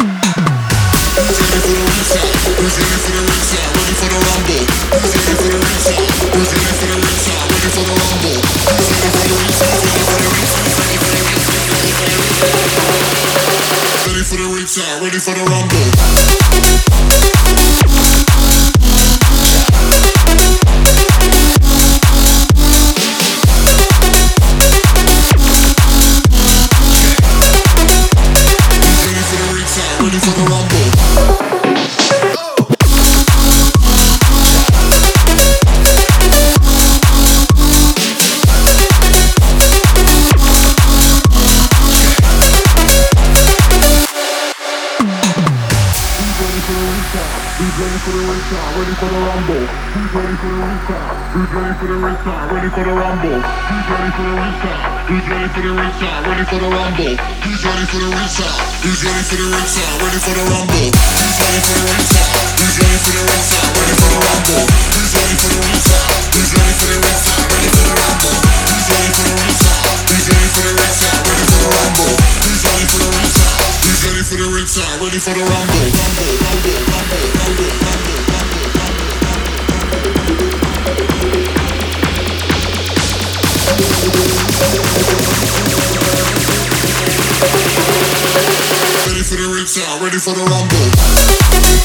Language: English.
Ready for the rumble. Ready for the rumble. Who's ready for the restart? Who's ready for the restart? Ready for the rumble. Who's ready for the restart? Who's ready for the restart? Ready for the rumble. Who's ready for the restart? Who's ready for the restart? Ready for the rumble. Who's ready for the restart? Who's ready for the restart? Ready for the rumble. Who's ready for the restart? Who's ready for the restart? Ready for the rumble. Who's ready for the restart? Who's ready for the restart? Ready for the rumble. Who's ready for the restart? Who's ready for the restart? Ready for the rumble. Rumble, rumble, rumble, rumble, rumble. Ready for the restart, ready for the rumble.